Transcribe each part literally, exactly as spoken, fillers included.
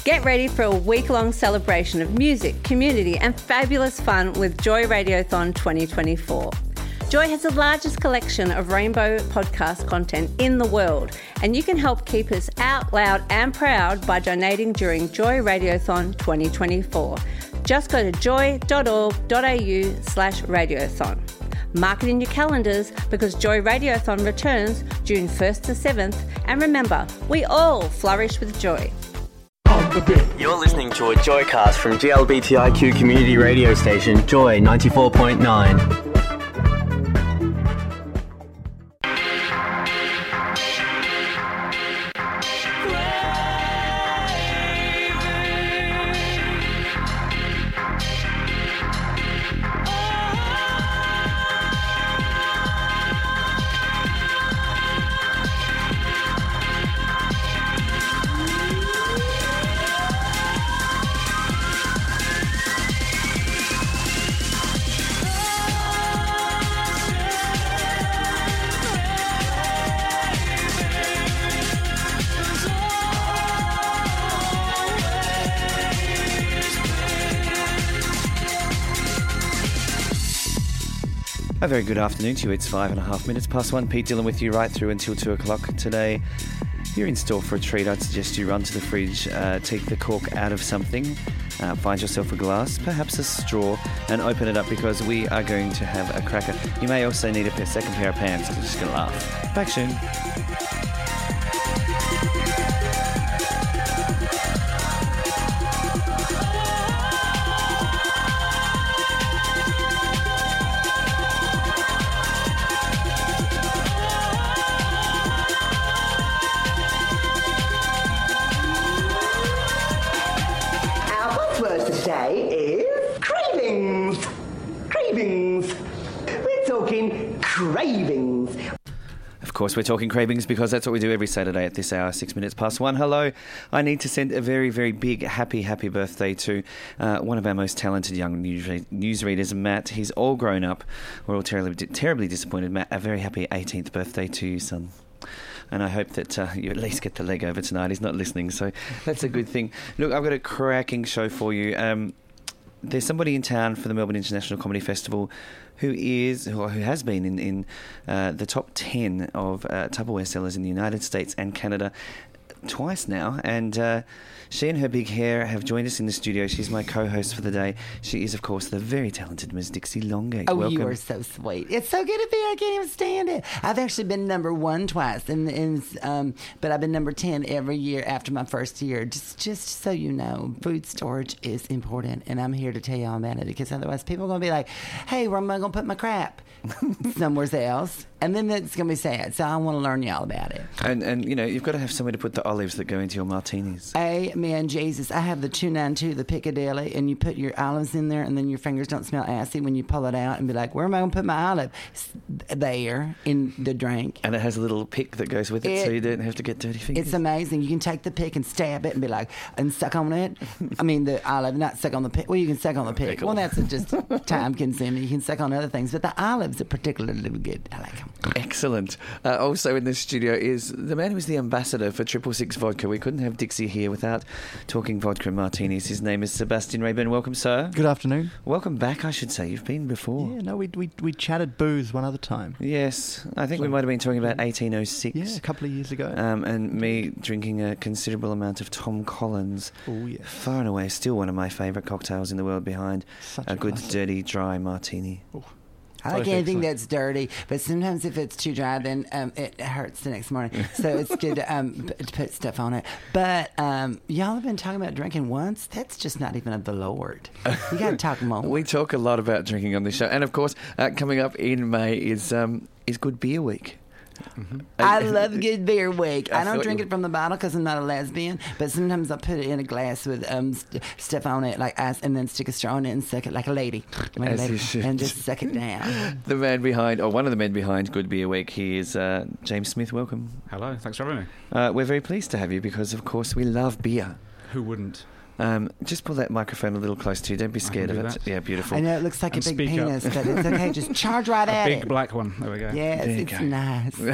Get ready for a week-long celebration of music, community and fabulous fun with Joy Radiothon twenty twenty-four. Joy has the largest collection of rainbow podcast content in the world, and you can help keep us out loud and proud by donating during Joy Radiothon twenty twenty-four. Just go to joy.org.au slash radiothon. Mark it in your calendars because Joy Radiothon returns June first to seventh, and remember, we all flourish with joy. You're listening to a Joycast from G L B T I Q community radio station Joy ninety-four point nine. A very good afternoon to you. It's five and a half minutes past one. Pete Dillon with you right through until two o'clock today. You're in store for a treat. I'd suggest you run to the fridge, uh, take the cork out of something, uh, find yourself a glass, perhaps a straw, and open it up because we are going to have a cracker. You may also need a second pair of pants because you're just going to laugh. Back soon. Cravings. Of course, we're talking cravings because that's what we do every Saturday at this hour, six minutes past one. Hello. I need to send a very, very big happy, happy birthday to uh, one of our most talented young news newsreaders, Matt. He's all grown up. We're all terribly, terribly disappointed. Matt, a very happy eighteenth birthday to you, son. And I hope that uh, you at least get the leg over tonight. He's not listening, so that's a good thing. Look, I've got a cracking show for you. Um, there's somebody in town for the Melbourne International Comedy Festival who is, or who has been in, in uh, the top ten of uh, Tupperware sellers in the United States and Canada twice now. And uh, she and her big hair have joined us in the studio. She's my co-host for the day. She is, of course, the very talented Miss Dixie Longate. Oh, Welcome. You are so sweet. It's so good to be here. I can't even stand it. I've actually been number one twice, and, and um, but I've been number ten every year after my first year. Just, just so you know, food storage is important, and I'm here to tell you all about it because otherwise people are going to be like, hey, where am I going to put my crap? Somewhere else. And then it's going to be sad. So I want to learn you all about it. And, and, you know, you've got to have somewhere to put the olives that go into your martinis. Amen, Jesus. I have the two ninety-two, the Piccadilly, and you put your olives in there, and then your fingers don't smell assy when you pull it out and be like, where am I going to put my olive? It's there in the drink. And it has a little pick that goes with it, it so you don't have to get dirty fingers. It's amazing. You can take the pick and stab it and be like, and suck on it. I mean, the olive, not suck on the pick. Well, you can suck on the pick. Pickle. Well, that's just time consuming. You can suck on other things, but the olives are particularly good. I like them. Excellent. Uh, also in the studio is the man who is the ambassador for Triple Six Vodka. We couldn't have Dixie here without talking vodka and martinis. His name is Sebastian Rayburn. Welcome, sir. Good afternoon. Welcome back, I should say. You've been before. Yeah, no, we we we chatted booze one other time. Yes, I think so, we might have been talking about eighteen oh six. Yeah, a couple of years ago. Um, and me drinking a considerable amount of Tom Collins. Oh, yeah. Far and away, still one of my favourite cocktails in the world behind Such a, a good, classic. dirty, dry martini. Ooh. I like Perfect, anything so. that's dirty, but sometimes if it's too dry, then um, it hurts the next morning. So it's good to, um, p- to put stuff on it. But um, y'all have been talking about drinking once. That's just not even of the Lord. You got to talk more. We talk a lot about drinking on this show. And, of course, uh, coming up in May is um, is Good Beer Week. Mm-hmm. I love Good Beer Week. I I don't drink you... it from the bottle because I'm not a lesbian, but sometimes I put it in a glass with um, st- stuff on it, like ice, and then stick a straw in it and suck it like a lady, like As a lady you should. and just suck it down. The man behind, or one of the men behind Good Beer Week, he is uh, James Smith. Welcome. Hello, thanks for having me. Uh, we're very pleased to have you because, of course, we love beer. Who wouldn't? Um, just pull that microphone a little close to you. Don't be scared of do it. that. Yeah, beautiful. I know it looks like And a big speak up. penis, but it's okay. Just charge right A at big it. black one. There we go. Yes, There you it's go. nice.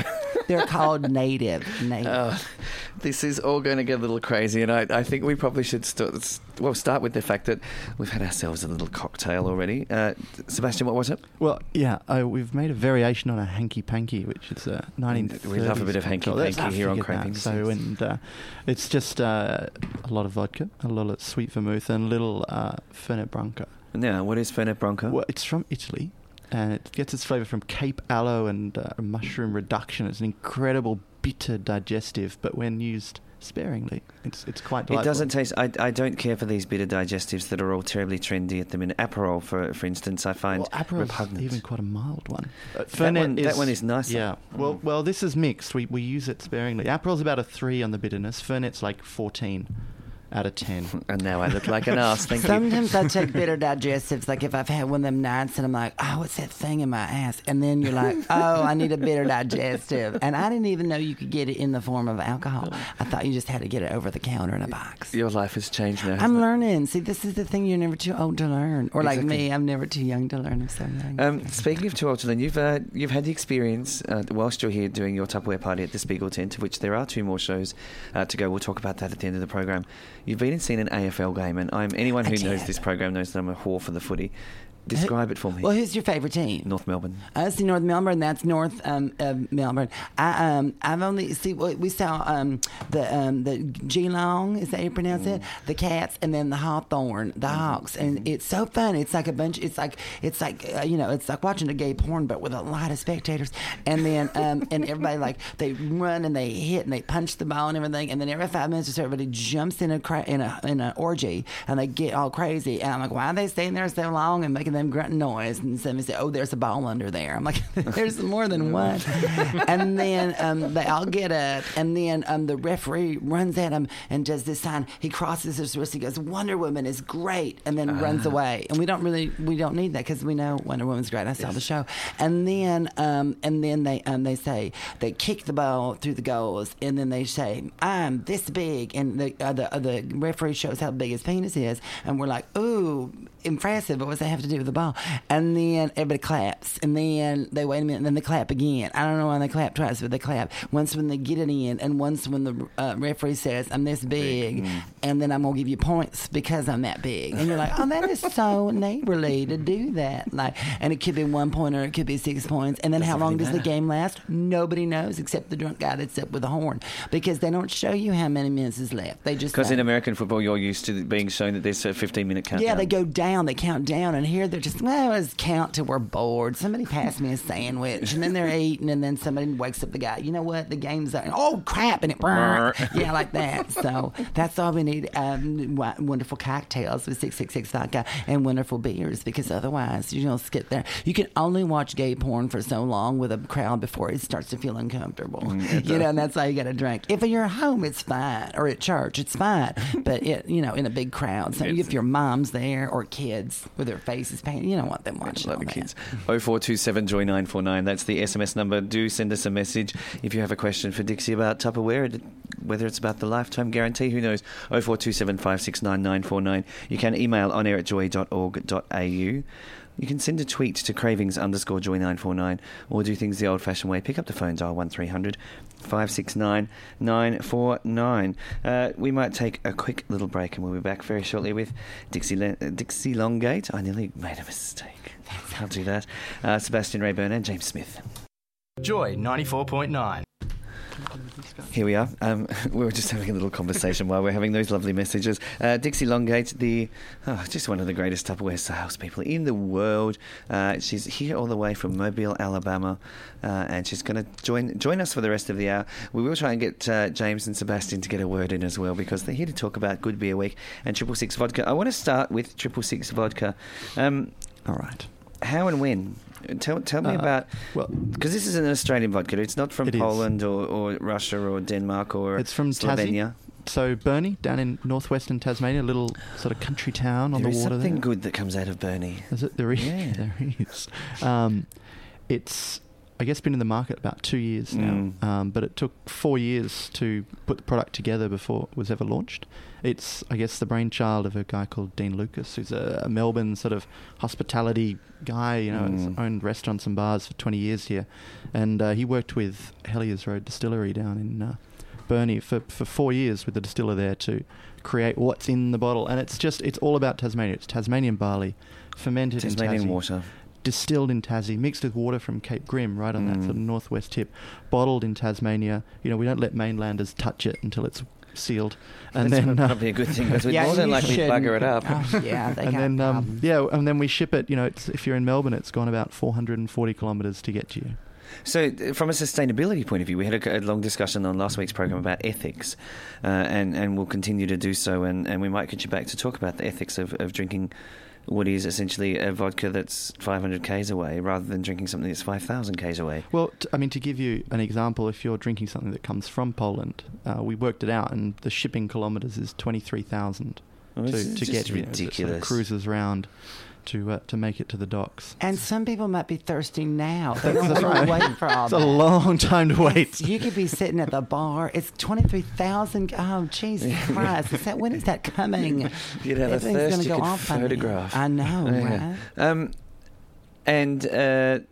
They're called native. Native. Oh, this is all going to get a little crazy, and I, I think we probably should start, well, start with the fact that we've had ourselves a little cocktail already. Uh, Sebastian, what was it? Well, yeah, uh, we've made a variation on a hanky-panky, which is a nineteen thirties We love a bit of hanky-panky cocktail. here on I figured Cravings. that. So, and uh, it's just uh, a lot of vodka, a lot of sweet vermouth, and a little uh, Fernet Branca. Now, what is Fernet Branca? Well, it's from Italy, and it gets its flavour from Cape aloe and uh, mushroom reduction. It's an incredible bitter digestive, but when used sparingly, it's it's quite delightful. It doesn't taste. I, I don't care for these bitter digestives that are all terribly trendy at the minute. Aperol, for for instance, I find well, Aperol's repugnant. even quite a mild one. Uh, that, one that one is nicer. Yeah. Well, Mm. well, this is mixed. We we use it sparingly. Aperol's about a three on the bitterness. Fernet's like fourteen out of ten. And now I look like an ass. Thank you. Sometimes I take bitter digestives, like if I've had one of them nights and I'm like, oh, what's that thing in my ass? And then you're like, oh, I need a bitter digestive. And I didn't even know you could get it in the form of alcohol. I thought you just had to get it over the counter in a box. Your life has changed now. I'm hasn't it? learning. See, this is the thing. You're never too old to learn. Or like Exactly. me, I'm never too young to learn. I'm so young. Um, speaking of too old to learn, you've uh, you've had the experience uh, whilst you're here doing your Tupperware party at the Spiegel Tent, of which there are two more shows uh, to go. We'll talk about that at the end of the program. You've been and seen an A F L game, and I'm anyone who I knows did. this program knows that I'm a whore for the footy. Describe it for me. Well, who's your favorite team? North Melbourne. I see North Melbourne. That's North um, uh, Melbourne. I um, I've only see we saw um, the um, the Geelong. Is that how you pronounce Mm. it? The Cats, and then the Hawthorn, the Hawks, and it's so fun. It's like a bunch. It's like it's like uh, you know, it's like watching a gay porn, but with a lot of spectators. And then um, and everybody like they run and they hit and they punch the ball and everything. And then every five minutes or so, everybody jumps in a cra- in a in an orgy and they get all crazy. And I'm like, why are they staying there so long and making them grunting noise? And somebody said, oh, there's a ball under there. I'm like, there's more than one. And then um, they all get up, and then um, the referee runs at him and does this sign. He crosses his wrist. He goes, Wonder Woman is great, and then Uh. runs away. And we don't really, we don't need that because we know Wonder Woman's great. I saw the show. And then, um, and then they, um, they say they kick the ball through the goals, and then they say, I'm this big, and the uh, the, uh, the referee shows how big his penis is, and we're like, ooh, impressive. But what's that have to do with the ball? And then everybody claps, and then they wait a minute, and then they clap again. I don't know why they clap twice, but they clap once when they get it in, and once when the uh, referee says, I'm this big, Mm. and then I'm going to give you points because I'm that big. And you're like, oh, that is so neighborly to do that. Like, and it could be one point or it could be six points. And then Doesn't how long really does the matter. game last? Nobody knows except the drunk guy that's up with the horn, because they don't show you how many minutes is left. They just Because say, in American football, you're used to being shown that there's a fifteen minute countdown. yeah, they go down, they count down, and here they're just, well, let's count till we're bored. Somebody pass me a sandwich, and then they're eating, and then somebody wakes up the guy. You know what? The game's on. Oh, crap, and it burnt. Yeah, like that. So that's all we need. Um, w- wonderful cocktails with six six six vodka and wonderful beers, because otherwise you don't skip there. You can only watch gay porn for so long with a crowd before it starts to feel uncomfortable. You know, and that's why you got to drink. If you're at home, it's fine, or at church, it's fine. But it, you know, in a big crowd, so if your mom's there or kids with their faces painted, you don't want them watching Love all the that. kids. oh four two seven joy nine four nine. That's the S M S number. Do send us a message if you have a question for Dixie about Tupperware, whether it's about the lifetime guarantee. Who knows? oh four two seven five six nine nine four nine. You can email on air at joy dot org dot a u. You can send a tweet to cravings underscore joy nine four nine, or do things the old fashioned way. Pick up the phone, dial one three hundred five six nine nine four nine. Uh, we might take a quick little break, and we'll be back very shortly with Dixie, Le- uh, Dixie Longate. I nearly made a mistake. I'll do that. Uh, Sebastian Rayburn and James Smith. Joy ninety-four point nine. Here we are. Um, we were just having a little conversation while we're having those lovely messages. Uh, Dixie Longate, the oh, just one of the greatest Tupperware salespeople in the world. Uh, she's here all the way from Mobile, Alabama, uh, and she's going to join join us for the rest of the hour. We will try and get uh, James and Sebastian to get a word in as well, because they're here to talk about Good Beer Week and Triple Six Vodka. I want to start with Triple Six Vodka. Um, All right. how and when? Tell tell me Uh, about, well, because this is an Australian vodka. It's not from It is. Poland or, or Russia or Denmark or It's from Slovenia. Tassie. So Burnie, down in northwestern Tasmania, a little sort of country town on There the is water something there. good that comes out of Burnie. Is it? There is. Yeah. There is. Um, it's I guess, been in the market about two years now. Mm. Um, but it took four years to put the product together before it was ever launched. It's, I guess, the brainchild of a guy called Dean Lucas, who's a, a Melbourne sort of hospitality guy, you know, Mm. has owned restaurants and bars for twenty years here. And uh, he worked with Hellier's Road Distillery down in uh, Burnie for, for four years with the distiller there to create what's in the bottle. And it's just, it's all about Tasmania. It's Tasmanian barley, fermented Tasmanian in Tassie, water. distilled in Tassie, mixed with water from Cape Grim, right on that Mm. sort of northwest tip, bottled in Tasmania. You know, we don't let mainlanders touch it until it's sealed. And That's then uh, probably a good thing because we'd Yeah, more than you likely shouldn't. bugger it up. Oh, yeah, they and got then um, problems. yeah, and then we ship it. You know, it's, if you're in Melbourne, it's gone about four hundred forty kilometres to get to you. So, uh, from a sustainability point of view, we had a, a long discussion on last week's program about ethics, uh, and and we'll continue to do so. And, and we might get you back to talk about the ethics of, of drinking what is essentially a vodka that's five hundred kays away, rather than drinking something that's five thousand kays away. Well, t- I mean, to give you an example, if you're drinking something that comes from Poland, uh, we worked it out, and the shipping kilometres is twenty-three thousand Well, to, it's to just get here. It sort of ridiculous. cruises round to uh, to make it to the docks. And some people might be thirsty now. They don't That's want to right. wait for all It's a that. long time to wait. You could be sitting at the bar. It's twenty-three thousand. Oh, Jesus Christ. Is that, when is that coming? You'd have a Everything's thirst gonna you go could off on me. photograph. I know, Yeah. right? Um, and uh,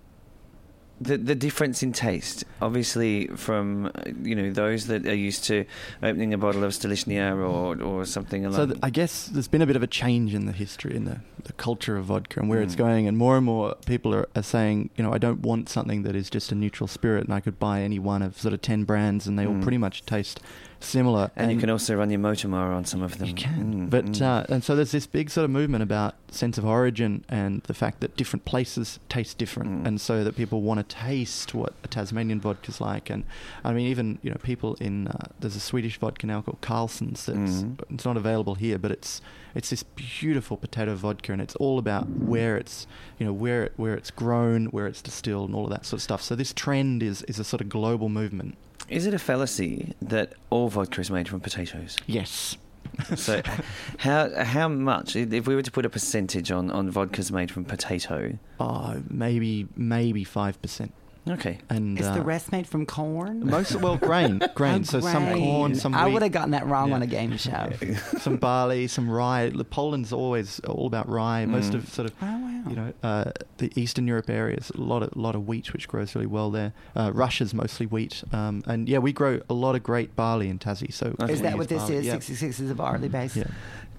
the the difference in taste, obviously, from uh, you know those that are used to opening a bottle of Stolichnia or or something along. So th- I guess there's been a bit of a change in the history, in the, the culture of vodka and where it's Mm. going, and more and more people are, are saying, you know, I don't want something that is just a neutral spirit, and I could buy any one of sort of ten brands, and they all Mm. pretty much taste similar. and, you can also run your Motomar on some of them. You can, Mm, but mm. Uh, and so there's this big sort of movement about sense of origin and the fact that different places taste different, Mm. and so that people want to taste what a Tasmanian vodka's like. And I mean, even you know, people in uh, there's a Swedish vodka now called Carlson's that's Mm. it's not available here, but it's it's this beautiful potato vodka, and it's all about where it's you know where it, where it's grown, where it's distilled, and all of that sort of stuff. So this trend is is a sort of global movement. Is it a fallacy that all vodka is made from potatoes? Yes. So, how how much, if we were to put a percentage on, on vodkas made from potato? Oh, maybe maybe five percent. Okay. And Is uh, the rest made from corn? most well grain, grain. Oh, so some grain. corn, some I wheat, would have gotten that wrong Yeah. on a game show. some barley, some rye. The Poland's always all about rye. Most Mm. of sort of Oh, wow. you know uh, the Eastern Europe areas, a lot of lot of wheat which grows really well there. Uh, Russia's mostly wheat, um, and yeah, we grow a lot of great barley in Tassie. So Okay. Is we that use what this barley. is? Yeah. sixty-six is a barley base? Yeah.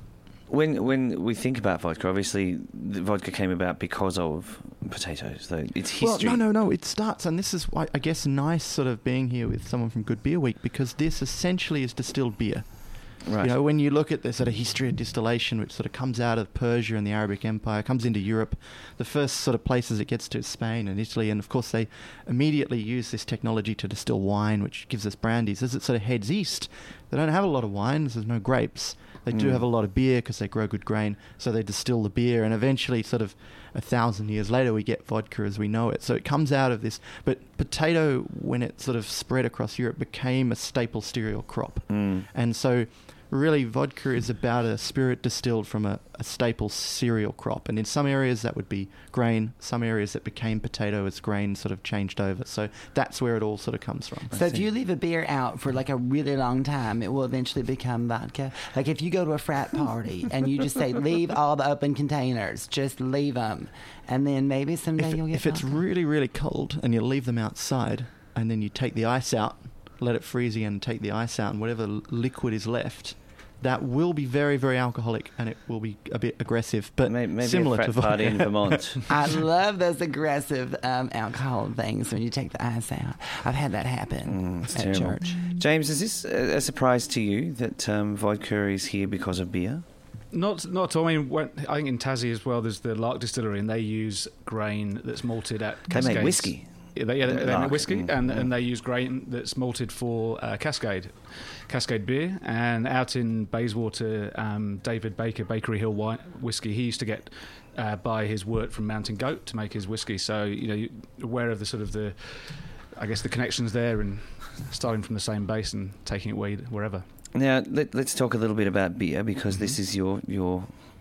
When when we think about vodka, obviously the vodka came about because of potatoes. Though it's history. Well, no, no, no. It starts, and this is why I guess nice sort of being here with someone from Good Beer Week, because this essentially is distilled beer. Right. You know, when you look at the sort of history of distillation, which sort of comes out of Persia and the Arabic Empire, comes into Europe, the first sort of places it gets to is Spain and Italy, and of course they immediately use this technology to distill wine, which gives us brandies. As it sort of heads east, they don't have a lot of wines, there's no grapes. They do Mm. have a lot of beer because they grow good grain, so they distill the beer, and eventually, sort of a thousand years later, we get vodka as we know it. So it comes out of this. But potato, when it sort of spread across Europe, became a staple cereal crop. Mm. And so really vodka is about a spirit distilled from a, a staple cereal crop. And in some areas that would be grain, some areas that became potato as grain sort of changed over. So that's where it all sort of comes from. So if you leave a beer out for like a really long time, it will eventually become vodka. Like if you go to a frat party and you just say, leave all the open containers, just leave them. And then maybe someday If, you'll get if it's vodka. really, really cold and you leave them outside and then you take the ice out, let it freeze again and take the ice out, and whatever l- liquid is left, that will be very, very alcoholic, and it will be a bit aggressive, but Maybe, maybe similar a frat to party in Vermont. I love those aggressive um, alcohol things when you take the ice out. I've had that happen Mm, it's at terrible. church. James, is this a, a surprise to you that um, vodka is here because of beer? Not, not at all. I mean, when, I think in Tassie as well, there's the Lark Distillery, and they use grain that's malted at They Cascades. make whiskey. Yeah, they, yeah, they, they Lark, make whiskey, mm, and, mm. and they use grain that's malted for uh, Cascade, Cascade beer. And out in Bayswater, um, David Baker, Bakery Hill wine, whiskey, he used to get uh, buy his wort from Mountain Goat to make his whiskey. So, you know, you're aware of the sort of the, I guess, the connections there, and starting from the same base and taking it way, wherever. Now, let, let's talk a little bit about beer, because Mm-hmm. this is your your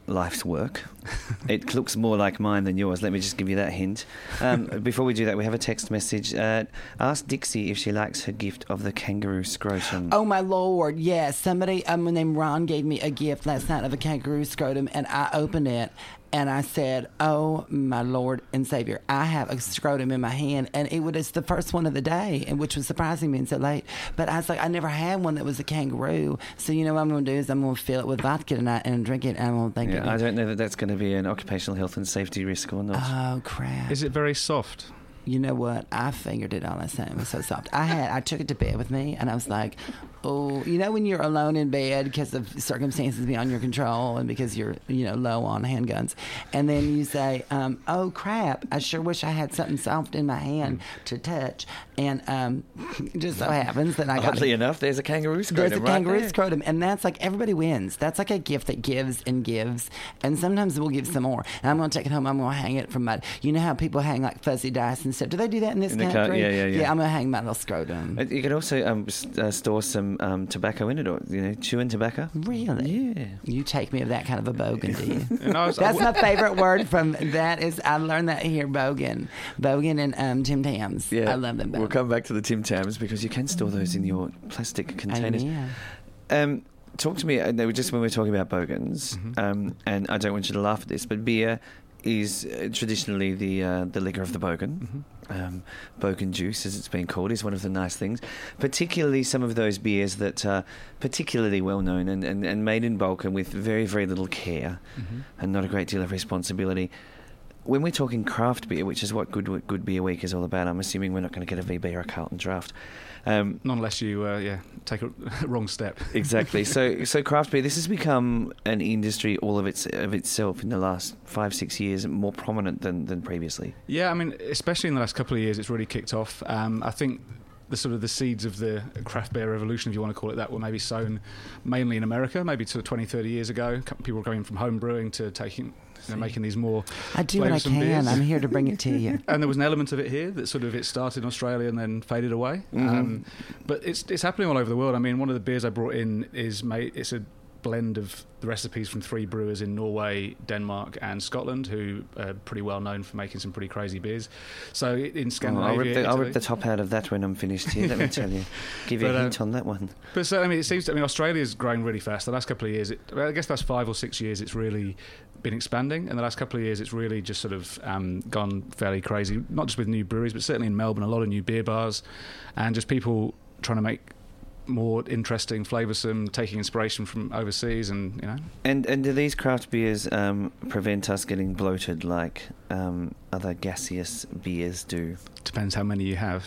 life's work. It looks more like mine than yours. Let me just give you that hint. Um, before we do that, we have a text message. Uh, ask Dixie if she likes her gift of the kangaroo scrotum. Oh, my Lord, yes. Somebody um, named Ron gave me a gift last night of a kangaroo scrotum, and I opened it, and I said, oh, my Lord and Savior, I have a scrotum in my hand, and it was the first one of the day, and which was surprising me so late. But I was like, I never had one that was a kangaroo. So you know what I'm going to do is I'm going to fill it with vodka tonight and drink it, and I'm going to think Yeah, of it. I don't know that that's going to be an occupational health and safety risk or not. Oh, crap. Is it very soft? You know what? I fingered it on last night. It was so soft. I had I took it to bed with me, and I was like, oh, you know when you're alone in bed because of circumstances beyond your control and because you're, you know, low on handguns. And then you say, um, oh, crap, I sure wish I had something soft in my hand to touch. And um, it just so happens that I got... Oddly enough, there's a kangaroo scrotum There's a right kangaroo there. scrotum, and that's like everybody wins. That's like a gift that gives and gives, and sometimes we'll give some more. And I'm going to take it home. I'm going to hang it from my... You know how people hang like fuzzy dice and stuff? Do they do that in this In the car- country? yeah, yeah, yeah. Yeah, I'm going to hang my little scrotum. Uh, You can also um, s- uh, store some um, tobacco in it, or you know, chewing tobacco. Really? Yeah. You take me of that kind of a bogan, do you? And I was- That's my favorite word from that is I learned that here, bogan. Bogan and um, Tim Tams. I love them both. We'll come back to the Tim Tams because you can store those in your plastic containers. Amen. Um, talk to me. Uh, no, just when we're talking about bogans, Mm-hmm. um, and I don't want you to laugh at this, but beer is uh, traditionally the uh, the liquor of the bogan. Mm-hmm. Um, bogan juice, as it's been called, is one of the nice things. Particularly some of those beers that are particularly well known and, and, and made in bulk and with very very little care Mm-hmm. and not a great deal of responsibility. When we're talking craft beer, which is what Good Good Beer Week is all about, I'm assuming we're not going to get a V B or a Carlton Draft. Um, Not unless you, uh, yeah, take a wrong step. Exactly. So, so craft beer. This has become an industry all of its of itself in the last five, six years, more prominent than than previously. Yeah, I mean, especially in the last couple of years, it's really kicked off. Um, I think the sort of the seeds of the craft beer revolution, if you want to call it that, were maybe sown mainly in America, maybe sort of twenty, thirty years ago. People were going from home brewing to taking, you know, making these more I do what I flavoursome can. beers. I'm here to bring it to you. And there was an element of it here that sort of it started in Australia and then faded away. Mm-hmm. Um, but it's it's happening all over the world. I mean, one of the beers I brought in is made. It's a blend of the recipes from three brewers in Norway, Denmark, and Scotland, who are pretty well known for making some pretty crazy beers. So in Oh, Scandinavia, I'll, rip the, I'll Italy- rip the top out of that when I'm finished here. Let me tell you. Give you But, a uh, hint on that one. But so I mean, it seems. I mean, Australia's growing really fast. The last couple of years, it, well, I guess the last five or six years, it's really been expanding. And the last couple of years, it's really just sort of um, gone fairly crazy. Not just with new breweries, but certainly in Melbourne, a lot of new beer bars, and just people trying to make more interesting, flavoursome, taking inspiration from overseas, and you know. And and do these craft beers um, prevent us getting bloated like um, other gaseous beers do? Depends how many you have.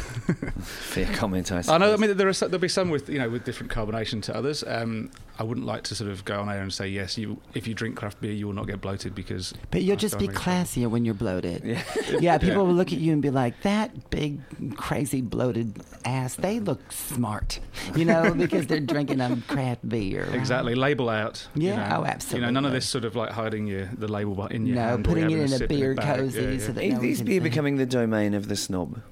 Fair comment, I suppose. I know. I mean, there are there'll be some with you know with different carbonation to others. Um, I wouldn't like to sort of go on air and say yes. You, if you drink craft beer, you will not get bloated because. But you'll I just don't be really- classier when you're bloated. Yeah. Yeah, people Yeah. will look at you and be like, that big, crazy, bloated ass, they look smart, you know, because they're drinking a craft beer. right? Exactly, label out. you Yeah, know. oh, absolutely. You know, none of this sort of like hiding your the label bu- in your No, hand. or putting having it in a sip beer bag. cozy Yeah, yeah. so that Is, no one is can beer see. becoming the domain of the snob?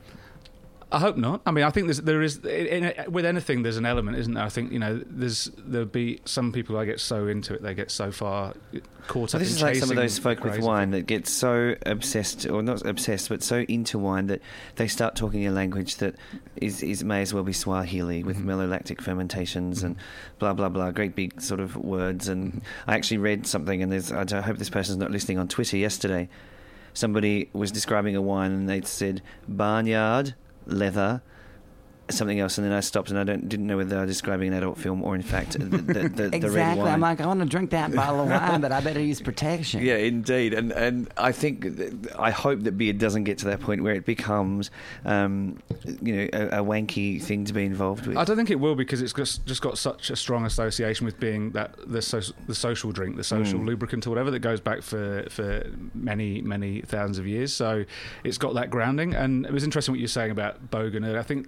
I hope not. I mean, I think there's, there is in, in, with anything there's an element, isn't there? I think you know there's there'll be some people that get so into it they get so far caught So up. this in is like some of chasing those folk with crazy wine things. that get so obsessed, or not obsessed, but so into wine that they start talking a language that is, is may as well be Swahili with Mm-hmm. malolactic fermentations and blah blah blah, great big sort of words. And Mm-hmm. I actually read something, and there's, I don't- I hope this person's not listening, on Twitter yesterday. Somebody was describing a wine, and they'd said barnyard, leather, something else, and then I stopped, and I don't didn't know whether they were describing an adult film or in fact the, the, the, the red Exactly. wine. I'm like, I want to drink that bottle of wine, but I better use protection. Yeah, indeed, and and I think that- I hope that beer doesn't get to that point where it becomes, um, you know, a, a wanky thing to be involved with. I don't think it will because it's just, just got such a strong association with being that the so, the social drink, the social Mm. lubricant or whatever that goes back for, for many many thousands of years. So it's got that grounding. And it was interesting what you were saying about Bogan. I think if you say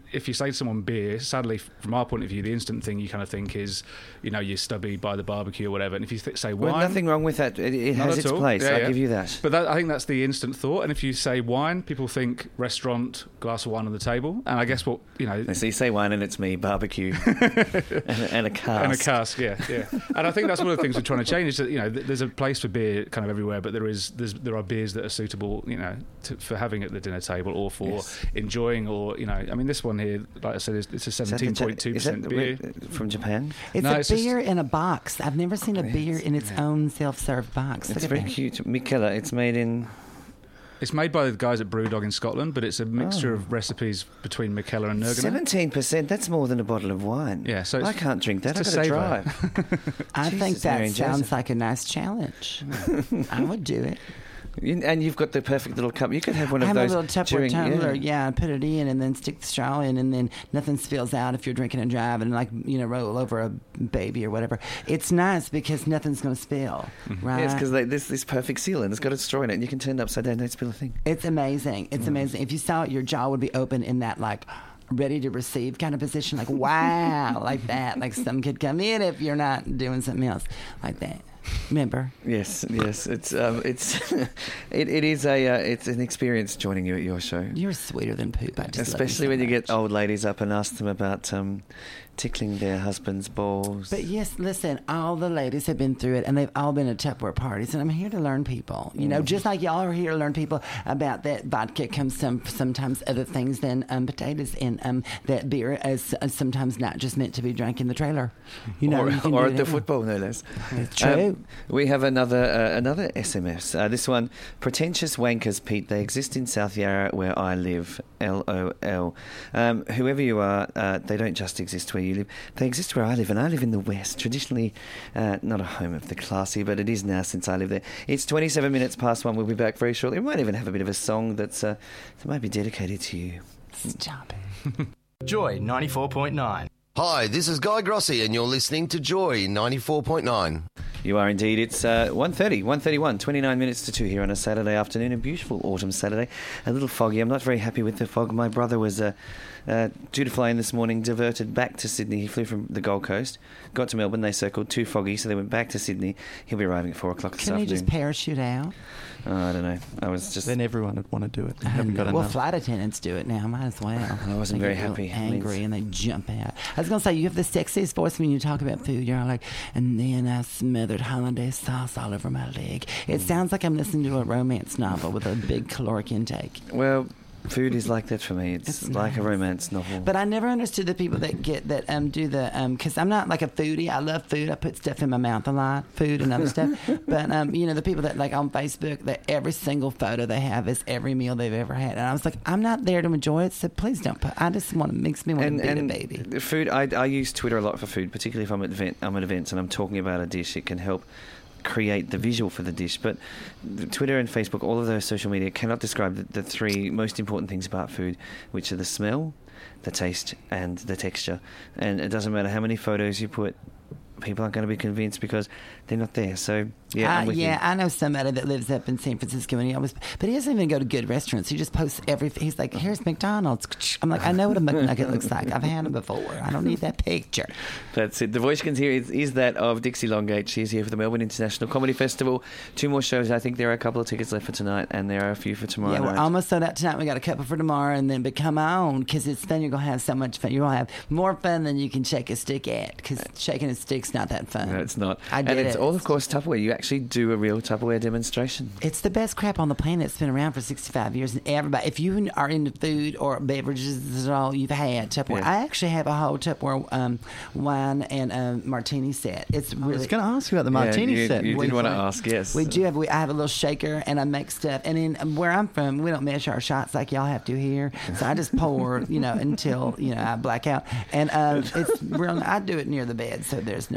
made someone beer, sadly, from our point of view, the instant thing you kind of think is, you know, your stubby by the barbecue or whatever. And if you th- say wine, well, nothing wrong with that. It, it has its all. place. Yeah, I'll yeah. give you that. But that, I think that's the instant thought. And if you say wine, people think restaurant, glass of wine on the table. And I guess what you know, so you say wine, and it's me, barbecue, and, and a cask, and a cask, yeah, yeah. And I think that's one of the things we're trying to change. Is that you know, th- there's a place for beer kind of everywhere, but there is there's, there are beers that are suitable, you know, to, for having at the dinner table or for yes. enjoying, or you know, I mean, this one here, like I said, is, it's a seventeen point two percent beer from Japan. It's No, a it's beer just- in a box. I've never seen a Oh, beer yes. in its Yeah. own self-serve box. It's Look at very that. cute. Mikella, it's made in. It's made by the guys at Brewdog in Scotland, but it's a mixture Oh. of recipes between Mikella and Nurgana. Seventeen percent. That's more than a bottle of wine. Yeah, so it's- I can't drink that. I've it's got a to savour. drive. I think Jesus, Mary that and sounds Joseph. like a nice challenge. I would do it. You- And you've got the perfect little cup. You could have one I of have those a little Tupperware during, tumbler, yeah. yeah, and put it in, and then stick the straw in, and then nothing spills out if you're drinking and driving, and like you know, roll over a baby or whatever. It's nice because nothing's going to spill, right? Yes, because there's this perfect seal and it's got a straw in it, and you can turn it upside down. Don't spill a thing. It's amazing. It's amazing. If you saw it, your jaw would be open in that like ready to receive kind of position, like wow, like that. Like some could come in if you're not doing something else like that. Remember? Yes, yes. It's um, it's it, it is a uh, it's an experience joining you at your show, You're sweeter than poop. I just love especially so when you much. get old ladies up and ask them about um, tickling their husband's balls. But yes, listen, all the ladies have been through it, and they've all been at Tupperware parties, and I'm here to learn people. You know, just like y'all are here to learn people about that vodka comes some sometimes other things than um, potatoes, and um, that beer is uh, sometimes not just meant to be drank in the trailer. You know, or, you can or do at it the anywhere. football, no less. It's true. Um, we have another uh, another S M S. Uh, this one, pretentious wankers, Pete. They exist in South Yarra where I live. L O L. Um, whoever you are, uh, they don't just exist where you live. They exist where I live, and I live in the West. Traditionally, uh, not a home of the classy, but it is now since I live there. It's twenty-seven minutes past one. We'll be back very shortly. We might even have a bit of a song that's uh, that might be dedicated to you. Stop it. Joy ninety-four point nine. Hi, this is Guy Grossi, and you're listening to Joy ninety-four point nine. You are indeed. It's uh, one thirty, one thirty-one, twenty-nine minutes to two here on a Saturday afternoon, a beautiful autumn Saturday. A little foggy. I'm not very happy with the fog. My brother was uh, uh, due to fly in this morning, diverted back to Sydney. He flew from the Gold Coast, got to Melbourne, they circled, too foggy, so they went back to Sydney. He'll be arriving at four o'clock this Can you afternoon. just parachute out? Oh, I don't know. I was just... Then everyone would want to do it. They haven't got well, enough. flight attendants do it now. Might as well. I wasn't They very get real happy. Angry, Means- and they jump out. I was gonna say you have the sexiest voice when you talk about food. You're all like, and then I smothered hollandaise sauce all over my leg. It sounds like I'm listening to a romance novel with a big caloric intake. Well, food is like that for me. It's, It's like a nice. romance novel. But I never understood the people that get that um do the um because I'm not like a foodie. I love food. I put stuff in my mouth a lot, food and other stuff. But um you know the people that like on Facebook that every single photo they have is every meal they've ever had, and I was like, I'm not there to enjoy it, so please don't put. I just want to makes me want and, to beat and a baby. the food, I, I use Twitter a lot for food, particularly if I'm at, event, I'm at events and I'm talking about a dish. It can help create the visual for the dish. But the Twitter and Facebook, all of those social media cannot describe the, the three most important things about food, which are the smell, the taste, and the texture. And it doesn't matter how many photos you put, people aren't going to be convinced because they're not there. So yeah, I'm Uh, with yeah, you. I know somebody that lives up in San Francisco, and he always, but he doesn't even go to good restaurants. He just posts every. He's like, "Here's McDonald's." I'm like, I know what a McNugget looks like. I've had them before. I don't need that picture. That's it. The voice you can hear is, is that of Dixie Longate. She's here for the Melbourne International Comedy Festival. Two more shows. I think there are a couple of tickets left for tonight, and there are a few for tomorrow Yeah, we're night. almost sold out tonight. We got a couple for tomorrow, and then but come on, because it's then you're gonna have so much fun. You're gonna have more fun than you can shake a stick at, because shaking a stick's not that fun. No, it's not. I did and it's it. all, of course, Tupperware. You actually do a real Tupperware demonstration. It's the best crap on the planet. It's been around for sixty-five years, and everybody, if you are into food or beverages at all, you've had Tupperware. Yeah. I actually have a whole Tupperware um, wine and um, martini set. It's I really. was going to ask you about the martini yeah, you, set. You Wait did want to for it. ask, yes. We do have. We, I have a little shaker, and I make stuff. And in um, where I'm from, we don't measure our shots like y'all have to here. So I just pour, you know, until you know I black out. And uh, it's real. I do it near the bed, so there's no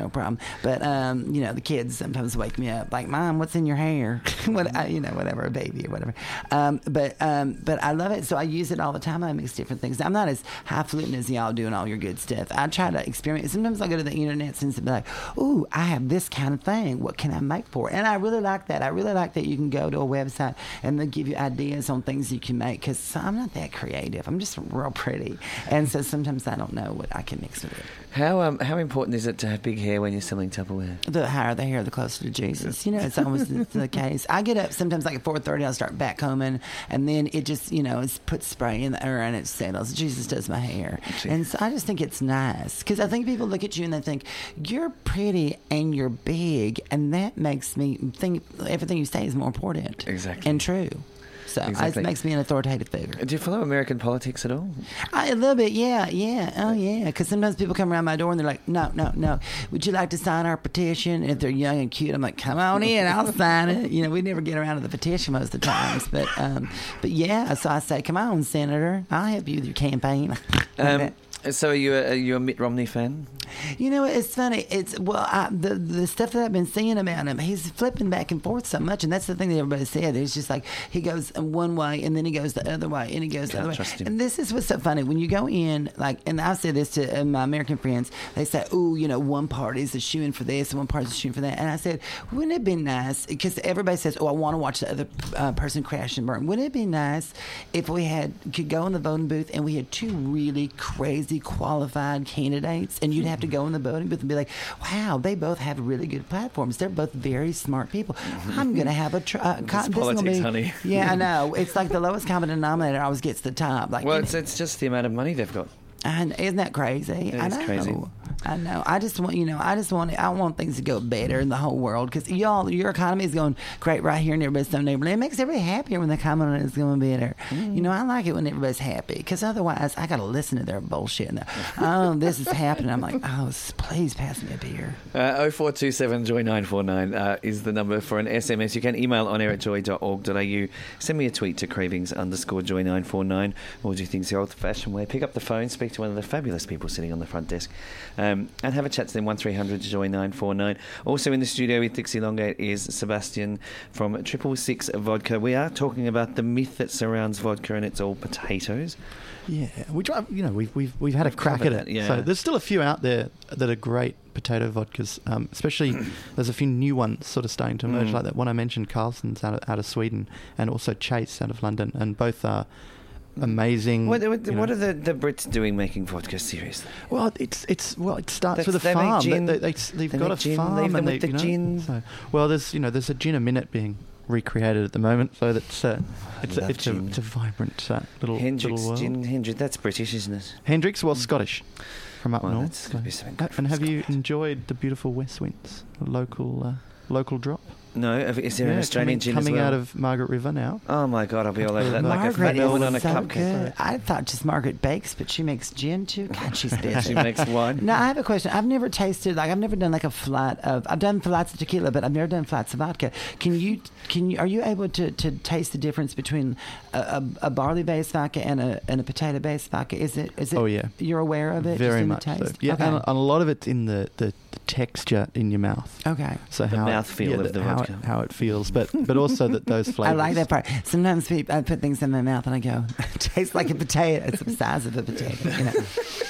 no problem. But um, you know, the kids sometimes wake me up like, "Mom, what's in your hair?" what I, you know, whatever, a baby or whatever. Um, but um, but I love it, so I use it all the time. I mix different things. I'm not as highfalutin as y'all doing all your good stuff. I try to experiment. Sometimes I go to the internet and be like, "Ooh, I have this kind of thing. What can I make for it?" And I really like that. I really like that you can go to a website and they give you ideas on things you can make, because I'm not that creative. I'm just real pretty, and so sometimes I don't know what I can mix with it. How um how important is it to have big hair when you're selling Tupperware? The higher the hair, the closer to Jesus. You know, it's almost it's the case. I get up sometimes like at four thirty. I'll start backcombing, and then it just, you know, it's put spray in the air and it settles. Jesus does my hair, and so I just think it's nice, because I think people look at you and they think you're pretty and you're big, and that makes me think everything you say is more important. Exactly. And true. So Exactly. it makes me an authoritative figure. Do you follow American politics at all? I, a little bit, yeah, yeah, oh yeah. Because sometimes people come around my door and they're like, "No, no, no. Would you like to sign our petition?" And if they're young and cute, I'm like, "Come on in, I'll sign it." You know, we never get around to the petition most of the times, but um, but yeah. So I say, "Come on, Senator, I'll help you with your campaign." Um, so are you a, are you a Mitt Romney fan? You know, it's funny. It's well, I, the the stuff that I've been seeing about him, he's flipping back and forth so much, and that's the thing that everybody said. It's just like he goes one way and then he goes the other way and he goes the Can't other way. trust him. And this is what's so funny when you go in, like, and I've said this to uh, my American friends. They say, "Oh, you know, one party's a shoo-in for this and one party's a shoo-in for that." And I said, "Wouldn't it be nice?" Because everybody says, "Oh, I want to watch the other uh, person crash and burn." Wouldn't it be nice if we had could go in the voting booth and we had two really crazy qualified candidates, and you'd have to go in the voting booth and be like, "Wow, they both have really good platforms. They're both very smart people. I'm going to have a tr- uh, It's con- this is politics, gonna be-" honey. Yeah, I know. It's like the lowest common denominator always gets the top. Like, Well, you it's, it's just the amount of money they've got. And isn't that crazy? It I is know. crazy. I know. I just want, you know, I just want, I want things to go better in the whole world, because y'all, your economy is going great right here, and everybody's so neighborly. It makes everybody happier when the economy is going better. Mm. You know, I like it when everybody's happy, because otherwise I got to listen to their bullshit. And oh, this is happening. I'm like, oh, please pass me a beer. Uh, oh four two seven joy nine four nine uh, is the number for an S M S. You can email on air at joy dot org dot a u. Send me a tweet to cravings underscore joy nine four nine, or do things the old-fashioned way. Pick up the phone, speak to one of the fabulous people sitting on the front desk, um, and have a chat to them. One three hundred joy nine four nine. Also in the studio with Dixie Longate is Sebastian from Triple Six Vodka. We are talking about the myth that surrounds vodka, and it's all potatoes. Yeah, we try. You know, we've we've we've had a We've crack at covered it. that, yeah. So there's still a few out there that are great potato vodkas. Um, especially, there's a few new ones sort of starting to emerge, Mm. like that one I mentioned, Carlson's out of, out of Sweden, and also Chase out of London, and both are amazing. What, what, you know. what are the, the Brits doing making vodka seriously? Well, it's it's well, it starts That's- with a they make farm. gin- they, they, they, have they got make a gin, farm, leave them and with they, the you know, gin. So, well, there's you know there's a gin a minute being recreated at the moment, so that's uh, it's a, love it's, a, gin. it's a vibrant uh, little Hendrix little world. gin. Hendrix, that's British, isn't it? Hendrix, well, Scottish from up Well, north. that's gotta be something good Uh, from and have you Scotland. enjoyed the beautiful West Winds, a local uh, local drop? No, is there an Yeah, Australian coming, gin coming as well? out of Margaret River now? Oh my God, I'll be all over that like a Margaret fat woman is on a so cupcake. good. I thought just Margaret bakes, but she makes gin too. God, she's busy. She makes wine. Now I have a question. I've never tasted like I've never done like a flight of. I've done flights of tequila, but I've never done flights of vodka. Can you? Can you? Are you able to, to taste the difference between a, a, a barley based vodka and a and a potato based vodka? Is it? Is it? Oh, yeah. You're aware of it? Very just in much the so. taste? Yeah, Okay. and, and a lot of it's in the, the, the texture in your mouth. Okay. So The how mouthfeel yeah, of the how vodka. It, how it feels, but but also that those flavors. I like that part. Sometimes people, I put things in my mouth and I go, it tastes like a potato. It's the size of a potato. You know.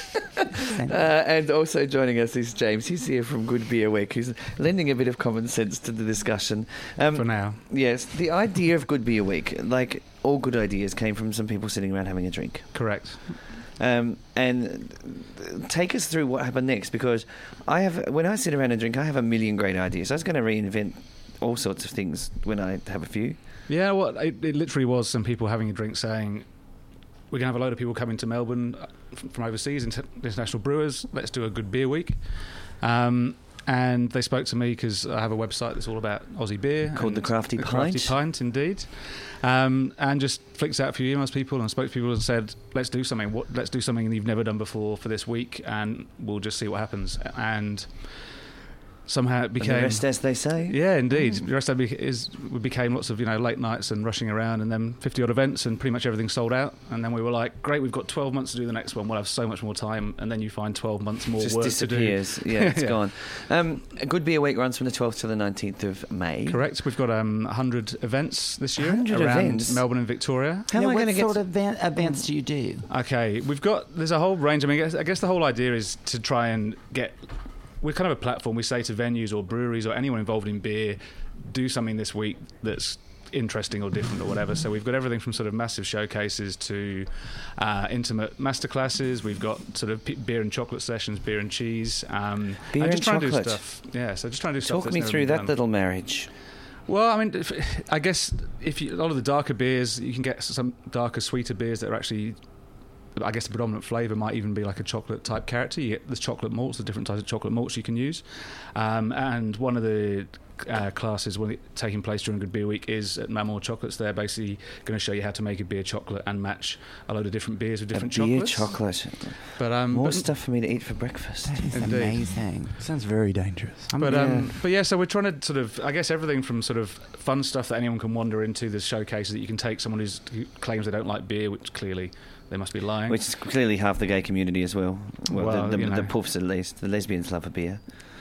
Uh, and also joining us is James. He's here from Good Beer Week, who's lending a bit of common sense to the discussion. Um, For now. Yes, the idea of Good Beer Week, like all good ideas, came from some people sitting around having a drink. Correct. Um, and take us through what happened next, because I have, when I sit around and drink, I have a million great ideas. I was going to reinvent all sorts of things when I have a few. Yeah, well, it, it literally was some people having a drink saying, we're going to have a load of people coming to Melbourne from, from overseas, inter- international brewers. Let's do a good beer week. Um, and they spoke to me because I have a website that's all about Aussie beer. Called and The Crafty The Pint. Crafty Pint, indeed. Um, and just flicked out a few emails to people and spoke to people and said, let's do something. What, let's do something you've never done before for this week, and we'll just see what happens. And somehow it became... And the rest, as they say. Yeah, indeed. The rest of it is, we became lots of, you know, late nights and rushing around, and then fifty-odd events, and pretty much everything sold out. And then we were like, great, we've got twelve months to do the next one. We'll have so much more time. And then you find twelve months more Just work disappears. to do. Yeah, it's Yeah. gone. Um, Good Beer Week runs from the twelfth to the nineteenth of May. Correct. We've got um, one hundred events this year one hundred around events? Melbourne and Victoria. How now, am I what going to get... sort of event, events do you do? Okay, we've got, there's a whole range. I mean, I guess, I guess the whole idea is to try and get, we're kind of a platform. We say to venues or breweries or anyone involved in beer, do something this week that's interesting or different or whatever. So we've got everything from sort of massive showcases to uh, intimate masterclasses. We've got sort of p- beer and chocolate sessions, beer and cheese. Um, Beer and just and trying chocolate. to do stuff. Yeah, so just trying to do stuff. Talk that's me never through been that done. little marriage. Well, I mean, if, I guess if you, a lot of the darker beers, you can get some darker, sweeter beers that are actually, I guess the predominant flavour might even be like a chocolate type character. You get the chocolate malts, the different types of chocolate malts you can use. Um, and one of the uh, classes when it, taking place during Good Beer Week is at Mamor Chocolates. They're basically going to show you how to make a beer chocolate and match a load of different beers with different a beer chocolates. chocolate. But um, More but, stuff for me to eat for breakfast. That is Indeed. amazing. Sounds very dangerous. But Yeah. um, but yeah, so we're trying to sort of, I guess, everything from sort of fun stuff that anyone can wander into. There's showcases that you can take someone who's, who claims they don't like beer, which clearly they must be lying. Which is clearly half the gay community as well. Well, Well, the, the, you know. the puffs at least. The lesbians love a beer.